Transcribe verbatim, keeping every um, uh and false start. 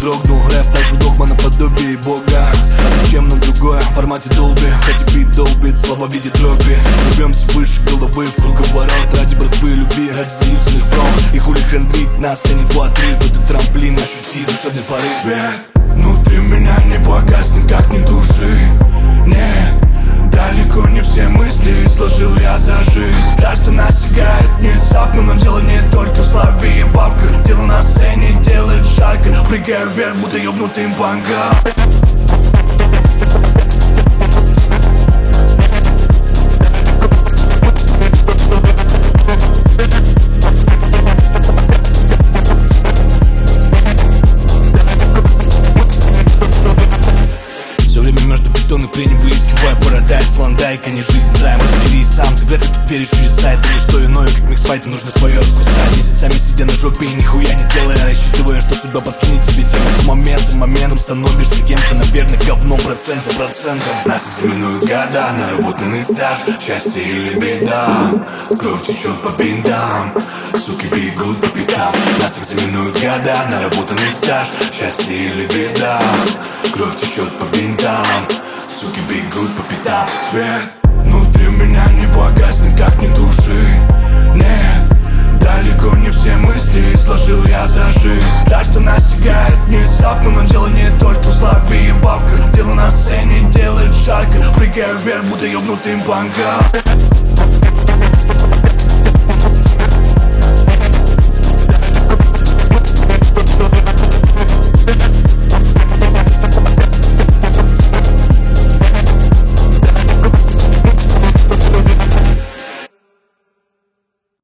дрогнул. Рэп также догма наподобие бога. А зачем нам другое в формате долби? Хотя бит долбит, слова в виде дроби. Рвемся выше головы в круговорот. Ради братвы любви, ради союзных пром. И хули хендрить на сцене два три. В этот трамплин ощути душевный порыв. Свет внутри меня не погаснет, как ни души. Нет, далеко не все мысли сложил я за жизнь. Каждый настигает внезапно, но дело не только в славе и бабках. Дело на сцене делает жарко. Прыгаю вверх, будто ёбнутым бангом. Бетонных пленей выискивая парадайз, клондайк, а не жизнь займ. Разберись сам, ты вряд ли тут веришь в чудеса. Это не что иное, как миксфайты, нужно свое раскусать. Месяцами сидя на жопе и нихуя не делая, рассчитывая, что судьба подкинет тебе тем, что момент за моментом становишься кем-то, наверное, говном процент за процентом. Нас экзаменуют года, наработанный стаж. Счастье или беда, кровь течет по бинтам. Суки бегут по пятам. Нас экзаменуют года, наработанный стаж. Счастье или беда, кровь течет по бинтам. Суки бегут по пятам. Свет внутри меня не погаснет, как ни души. Нет, далеко не все мысли сложил я за жизнь. Так что настигает внезапно, но дело не только в славе и бабках. Дело на сцене делает жарко. Прыгаю вверх, будто ёбнутым бангом.